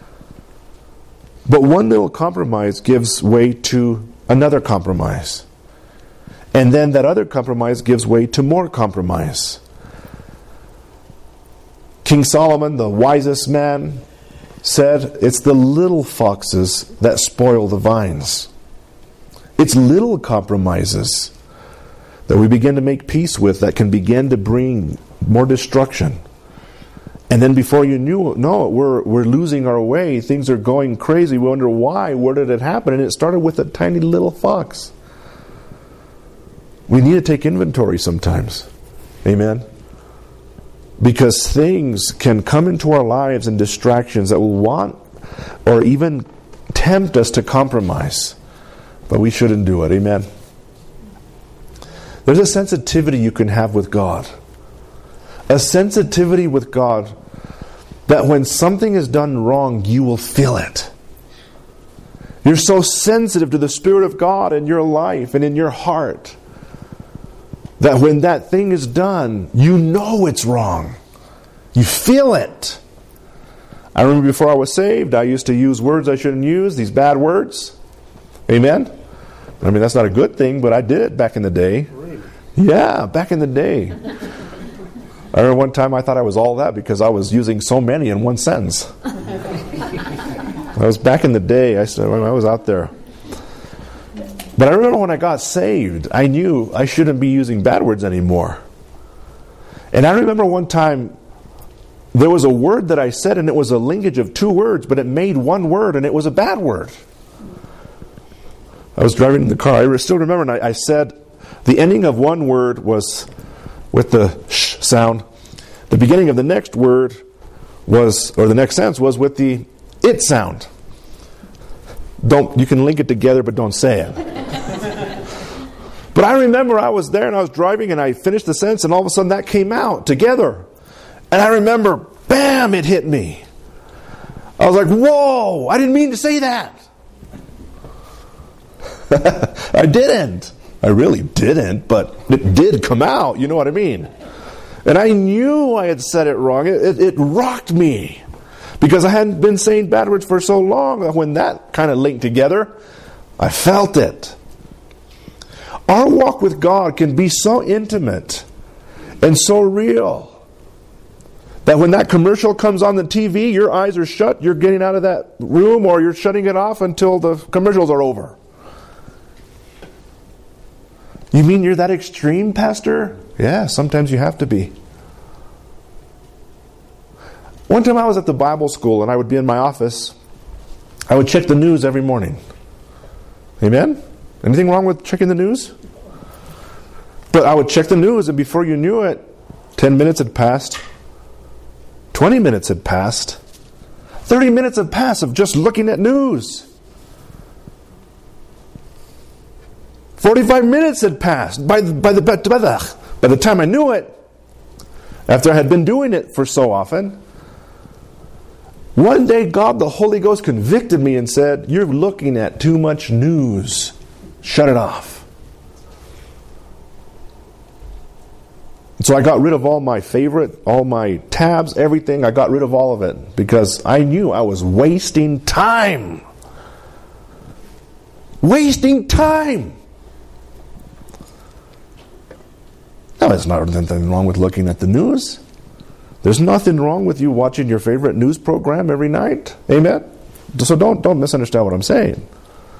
But one little compromise gives way to another compromise. And then that other compromise gives way to more compromise. King Solomon, the wisest man, said, it's the little foxes that spoil the vines. It's little compromises that we begin to make peace with that can begin to bring more destruction. And then before you knew, no, we're we're losing our way. Things are going crazy. We wonder why. Where did it happen? And it started with a tiny little fox. We need to take inventory sometimes. Amen? Because things can come into our lives and distractions that will want or even tempt us to compromise. But we shouldn't do it. Amen? There's a sensitivity you can have with God. A sensitivity with God that when something is done wrong, you will feel it. You're so sensitive to the Spirit of God in your life and in your heart that when that thing is done, you know it's wrong. You feel it. I remember before I was saved, I used to use words I shouldn't use, these bad words. Amen? I mean, that's not a good thing, but I did it back in the day. Yeah, back in the day. I remember one time I thought I was all that because I was using so many in one sentence. I was back in the day. I I was out there. But I remember when I got saved, I knew I shouldn't be using bad words anymore. And I remember one time there was a word that I said, and it was a linkage of two words, but it made one word, and it was a bad word. I was driving in the car. I still remember, and I, I said the ending of one word was with the sh sound. The beginning of the next word was, or the next sentence was with the it sound. Don't, you can link it together, but don't say it. But I remember I was there and I was driving and I finished the sentence and all of a sudden that came out together. And I remember, bam, it hit me. I was like, whoa, I didn't mean to say that. I didn't. I really didn't, but it did come out. You know what I mean? And I knew I had said it wrong. It, it, it rocked me. Because I hadn't been saying bad words for so long that when that kind of linked together, I felt it. Our walk with God can be so intimate and so real that when that commercial comes on the T V, your eyes are shut, you're getting out of that room, or you're shutting it off until the commercials are over. You mean you're that extreme, Pastor? Yeah, sometimes you have to be. One time I was at the Bible school and I would be in my office. I would check the news every morning. Amen? Anything wrong with checking the news? But I would check the news and before you knew it, ten minutes had passed. twenty minutes had passed. thirty minutes had passed of just looking at news. forty-five minutes had passed. By the, by the, by the, by the time I knew it, after I had been doing it for so often, one day God, the Holy Ghost, convicted me and said, you're looking at too much news. Shut it off. And so I got rid of all my favorite, all my tabs, everything. I got rid of all of it because I knew I was wasting time. Wasting time. Now, there's not anything wrong with looking at the news. There's nothing wrong with you watching your favorite news program every night. Amen? So don't, don't misunderstand what I'm saying.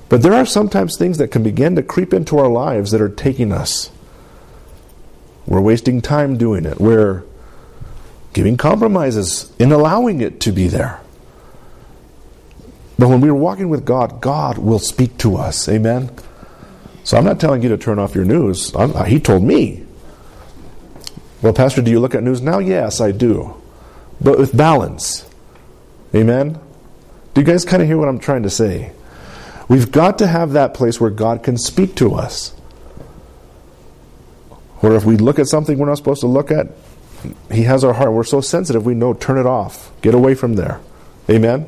But there are sometimes things that can begin to creep into our lives that are taking us. We're wasting time doing it. We're giving compromises in allowing it to be there. But when we're walking with God, God will speak to us. Amen? So I'm not telling you to turn off your news. I'm, he told me. Well, Pastor, do you look at news now? Yes, I do. But with balance. Amen? Do you guys kind of hear what I'm trying to say? We've got to have that place where God can speak to us. Or if we look at something we're not supposed to look at, He has our heart. We're so sensitive, we know, turn it off. Get away from there. Amen?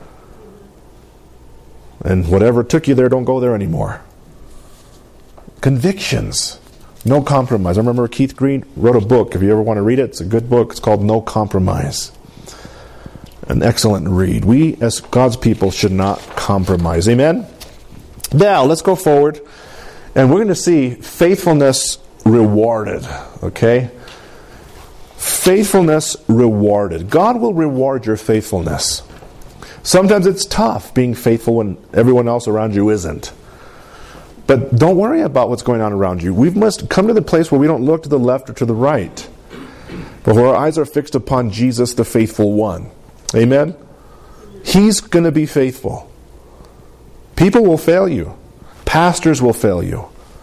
And whatever took you there, don't go there anymore. Convictions. No compromise. I remember Keith Green wrote a book. If you ever want to read it, it's a good book. It's called No Compromise. An excellent read. We, as God's people, should not compromise. Amen? Now, let's go forward. And we're going to see faithfulness rewarded. Okay? Faithfulness rewarded. God will reward your faithfulness. Sometimes it's tough being faithful when everyone else around you isn't. But don't worry about what's going on around you. We must come to the place where we don't look to the left or to the right, but where our eyes are fixed upon Jesus, the faithful one. Amen? He's going to be faithful. People will fail you. Pastors will fail you.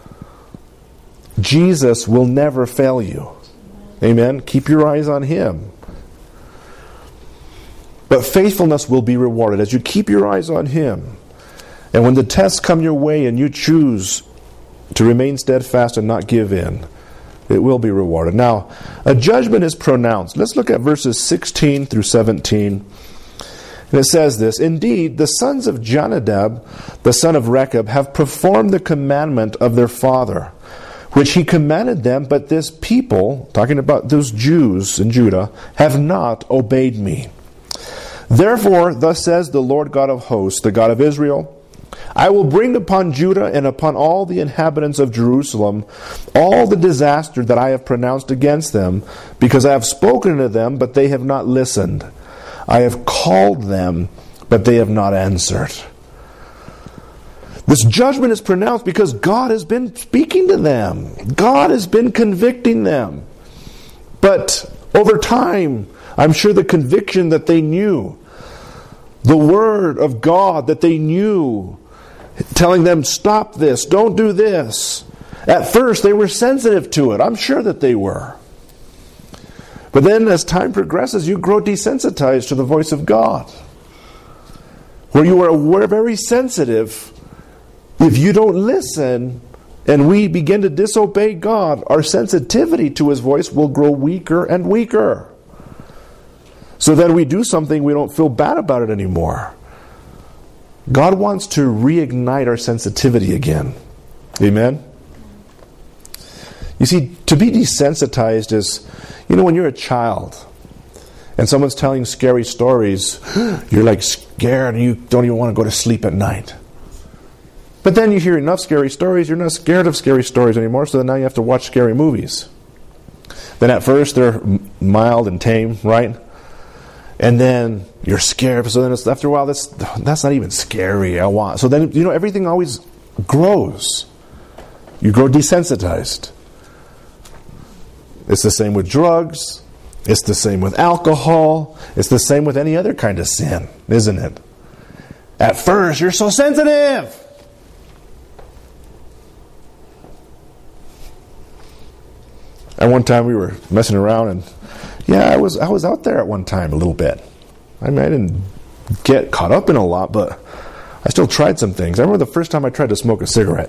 Jesus will never fail you. Amen? Keep your eyes on Him. But faithfulness will be rewarded as you keep your eyes on Him. And when the tests come your way and you choose to remain steadfast and not give in, it will be rewarded. Now, a judgment is pronounced. Let's look at verses sixteen through seventeen. And it says this, "Indeed, the sons of Jonadab, the son of Rechab, have performed the commandment of their father, which he commanded them, but this people," talking about those Jews in Judah, "have not obeyed me. Therefore, thus says the Lord God of hosts, the God of Israel, I will bring upon Judah and upon all the inhabitants of Jerusalem all the disaster that I have pronounced against them, because I have spoken to them, but they have not listened. I have called them, but they have not answered." This judgment is pronounced because God has been speaking to them. God has been convicting them. But over time, I'm sure the conviction that they knew, the Word of God that they knew, telling them, stop this, don't do this. At first, they were sensitive to it. I'm sure that they were. But then as time progresses, you grow desensitized to the voice of God. Where you are very sensitive, if you don't listen and we begin to disobey God, our sensitivity to His voice will grow weaker and weaker. So then we do something, we don't feel bad about it anymore. God wants to reignite our sensitivity again. Amen? You see, to be desensitized is, you know, when you're a child and someone's telling scary stories, you're like scared and you don't even want to go to sleep at night. But then you hear enough scary stories, you're not scared of scary stories anymore, so then now you have to watch scary movies. Then at first they're mild and tame, right? And then you're scared, so then it's, after a while, that's that's not even scary. I want so then you know everything always grows. You grow desensitized. It's the same with drugs. It's the same with alcohol. It's the same with any other kind of sin, isn't it? At first, you're so sensitive. At one time, we were messing around and. Yeah, I was I was out there at one time a little bit. I mean, I didn't get caught up in a lot, but I still tried some things. I remember the first time I tried to smoke a cigarette.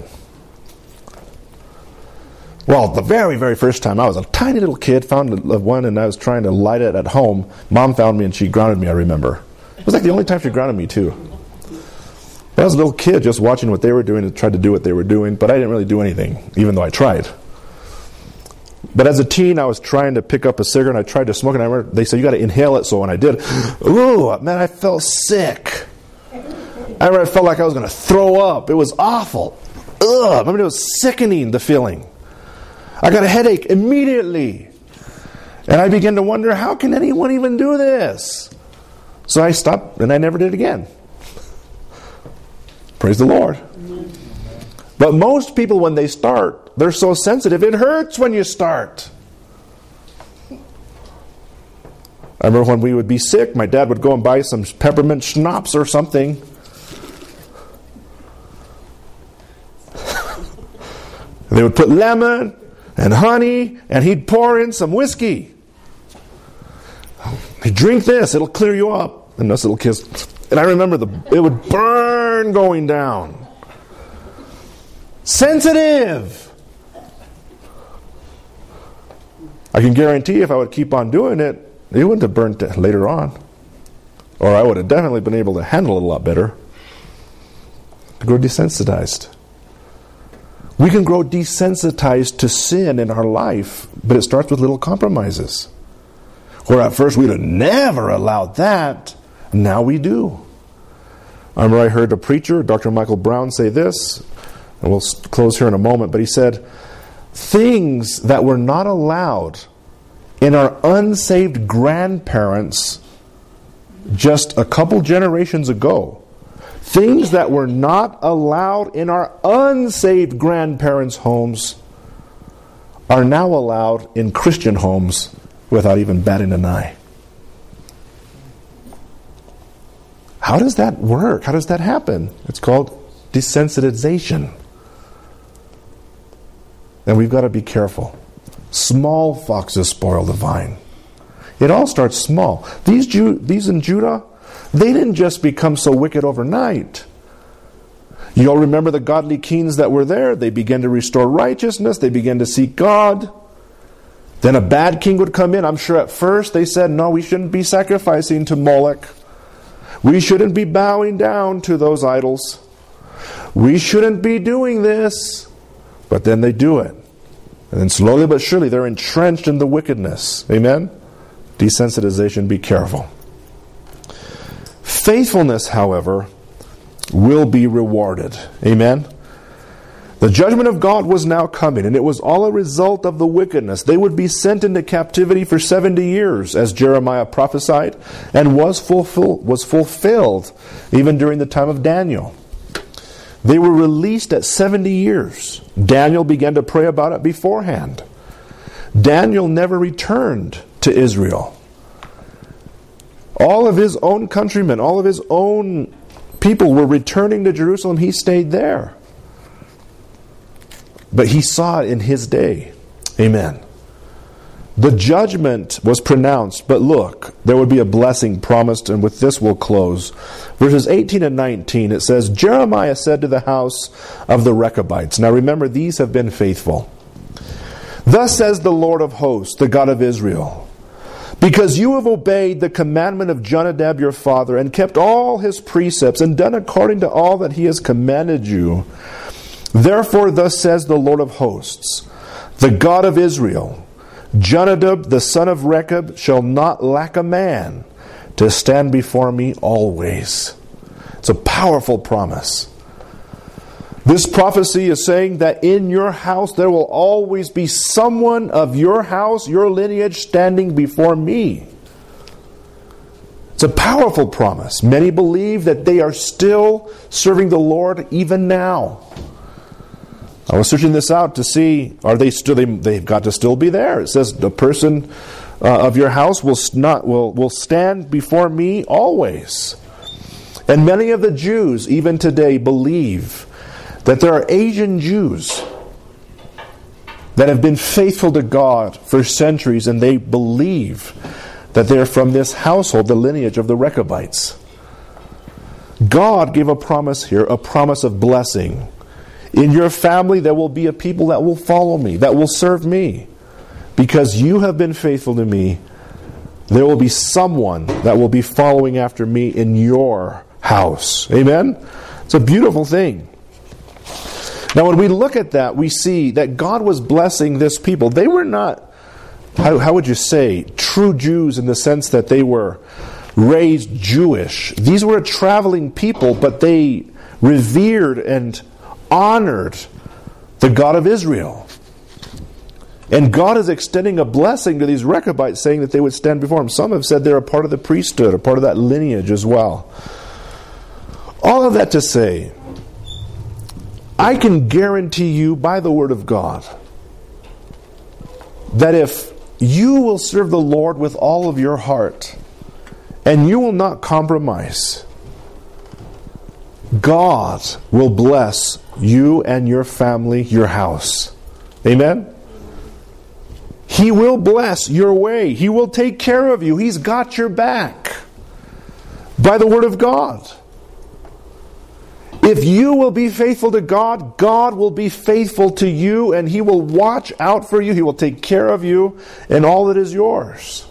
Well, the very, very first time, I was a tiny little kid, found one, and I was trying to light it at home. Mom found me, and she grounded me, I remember. It was like the only time she grounded me, too. I was a little kid just watching what they were doing and tried to do what they were doing, but I didn't really do anything, even though I tried. But as a teen, I was trying to pick up a cigarette, and I tried to smoke it, and I remember they said, you got to inhale it, so when I did, ooh, man, I felt sick. I remember I felt like I was going to throw up. It was awful. Ugh, I mean, it was sickening, the feeling. I got a headache immediately. And I began to wonder, how can anyone even do this? So I stopped, and I never did it again. Praise the Lord. But most people, when they start, they're so sensitive. It hurts when you start. I remember when we would be sick, my dad would go and buy some peppermint schnapps or something. They would put lemon and honey, and he'd pour in some whiskey. Hey, drink this, it'll clear you up. And this little kiss. And I remember the it would burn going down. Sensitive. I can guarantee if I would keep on doing it, it wouldn't have burnt later on. Or I would have definitely been able to handle it a lot better. To grow desensitized. We can grow desensitized to sin in our life, but it starts with little compromises. Where at first we'd have never allowed that, now we do. I remember I heard a preacher, Doctor Michael Brown, say this, and we'll close here in a moment, but he said, things that were not allowed in our unsaved grandparents just a couple generations ago, things that were not allowed in our unsaved grandparents' homes are now allowed in Christian homes without even batting an eye. How does that work? How does that happen? It's called desensitization. And we've got to be careful. Small foxes spoil the vine. It all starts small. These Jew, these in Judah, they didn't just become so wicked overnight. You all remember the godly kings that were there. They began to restore righteousness. They began to seek God. Then a bad king would come in. I'm sure at first they said, no, we shouldn't be sacrificing to Moloch. We shouldn't be bowing down to those idols. We shouldn't be doing this. But then they do it. And then slowly but surely they're entrenched in the wickedness. Amen? Desensitization, be careful. Faithfulness, however, will be rewarded. Amen? The judgment of God was now coming, and it was all a result of the wickedness. They would be sent into captivity for seventy years, as Jeremiah prophesied, and was fulfill, was fulfilled even during the time of Daniel. They were released at seventy years. Daniel began to pray about it beforehand. Daniel never returned to Israel. All of his own countrymen, all of his own people were returning to Jerusalem. He stayed there. But he saw it in his day. Amen. The judgment was pronounced, but look, there would be a blessing promised, and with this we'll close. Verses eighteen and nineteen, it says, Jeremiah said to the house of the Rechabites. Now remember, these have been faithful. Thus says the Lord of hosts, the God of Israel, because you have obeyed the commandment of Jonadab your father, and kept all his precepts, and done according to all that he has commanded you, therefore thus says the Lord of hosts, the God of Israel, Jonadab the son of Rechab shall not lack a man to stand before me always. It's a powerful promise. This prophecy is saying that in your house there will always be someone of your house, your lineage, standing before me. It's a powerful promise. Many believe that they are still serving the Lord even now. I was searching this out to see, are they still, they, they've got to still be there. It says the person uh, of your house will not will, will stand before me always. And many of the Jews, even today, believe that there are Asian Jews that have been faithful to God for centuries, and they believe that they're from this household, the lineage of the Rechabites. God gave a promise here, a promise of blessing. In your family, there will be a people that will follow me, that will serve me. Because you have been faithful to me, there will be someone that will be following after me in your house. Amen? It's a beautiful thing. Now, when we look at that, we see that God was blessing this people. They were not, how, how would you say, true Jews in the sense that they were raised Jewish. These were a traveling people, but they revered and honored the God of Israel. And God is extending a blessing to these Rechabites, saying that they would stand before him. Some have said they're a part of the priesthood, a part of that lineage as well. All of that to say, I can guarantee you by the Word of God that if you will serve the Lord with all of your heart and you will not compromise, God will bless you and your family, your house. Amen? He will bless your way. He will take care of you. He's got your back by the Word of God. If you will be faithful to God, God will be faithful to you, and He will watch out for you. He will take care of you and all that is yours.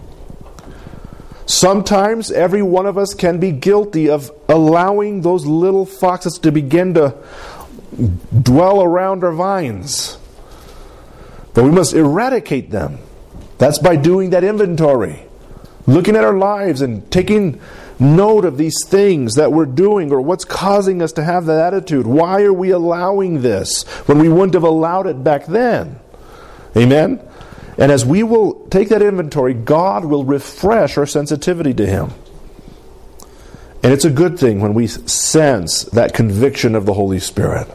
Sometimes every one of us can be guilty of allowing those little foxes to begin to dwell around our vines. But we must eradicate them. That's by doing that inventory. Looking at our lives and taking note of these things that we're doing or what's causing us to have that attitude. Why are we allowing this when we wouldn't have allowed it back then? Amen? And as we will take that inventory, God will refresh our sensitivity to Him. And it's a good thing when we sense that conviction of the Holy Spirit.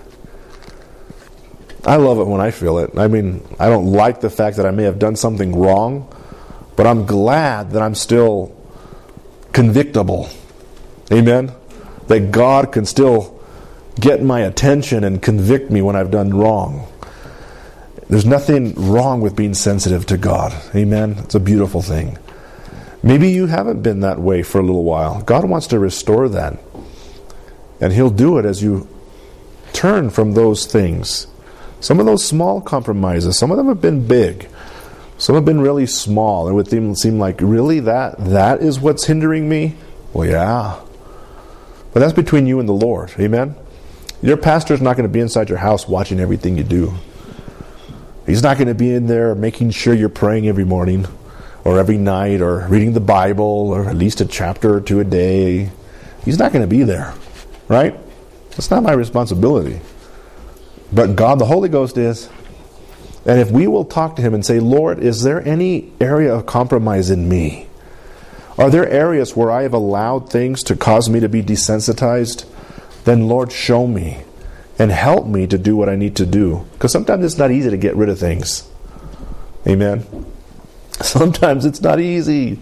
I love it when I feel it. I mean, I don't like the fact that I may have done something wrong, but I'm glad that I'm still convictable. Amen? That God can still get my attention and convict me when I've done wrong. There's nothing wrong with being sensitive to God. Amen? It's a beautiful thing. Maybe you haven't been that way for a little while. God wants to restore that. And He'll do it as you turn from those things. Some of those small compromises, some of them have been big. Some have been really small. It would seem like, really, that that is what's hindering me? Well, yeah. But that's between you and the Lord. Amen? Your pastor's not going to be inside your house watching everything you do. He's not going to be in there making sure you're praying every morning or every night or reading the Bible or at least a chapter or two a day. He's not going to be there. Right? That's not my responsibility. But God, the Holy Ghost, is. And if we will talk to Him and say, Lord, is there any area of compromise in me? Are there areas where I have allowed things to cause me to be desensitized? Then, Lord, show me and help me to do what I need to do. Because sometimes it's not easy to get rid of things. Amen? Sometimes it's not easy.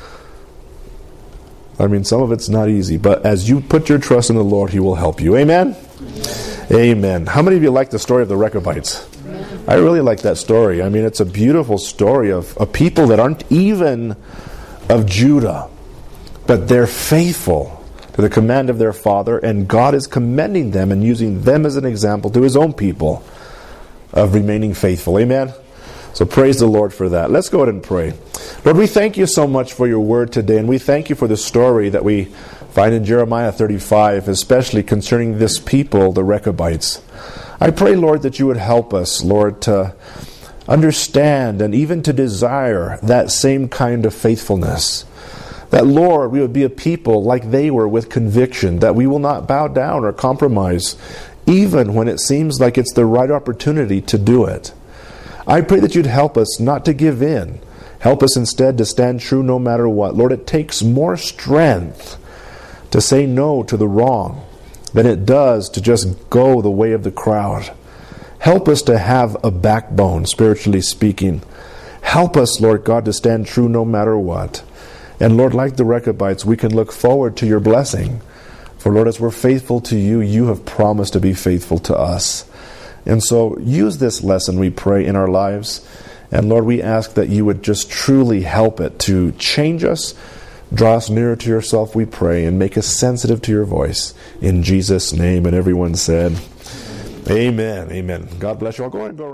I mean, some of it's not easy. But as you put your trust in the Lord, He will help you. Amen? Amen. How many of you like the story of the Rechabites? I really like that story. I mean, it's a beautiful story of a people that aren't even of Judah, but they're faithful to the command of their father, and God is commending them and using them as an example to His own people of remaining faithful. Amen? So praise the Lord for that. Let's go ahead and pray. Lord, we thank You so much for Your word today, and we thank You for the story that we find in Jeremiah thirty-five, especially concerning this people, the Rechabites. I pray, Lord, that You would help us, Lord, to understand and even to desire that same kind of faithfulness. That, Lord, we would be a people like they were with conviction, that we will not bow down or compromise, even when it seems like it's the right opportunity to do it. I pray that You'd help us not to give in. Help us instead to stand true no matter what. Lord, it takes more strength to say no to the wrong than it does to just go the way of the crowd. Help us to have a backbone, spiritually speaking. Help us, Lord God, to stand true no matter what. And Lord, like the Rechabites, we can look forward to Your blessing. For Lord, as we're faithful to You, You have promised to be faithful to us. And so use this lesson, we pray, in our lives. And Lord, we ask that You would just truly help it to change us, draw us nearer to Yourself, we pray, and make us sensitive to Your voice. In Jesus' name. And everyone said, Amen. Amen. God bless you all. Go ahead and go around.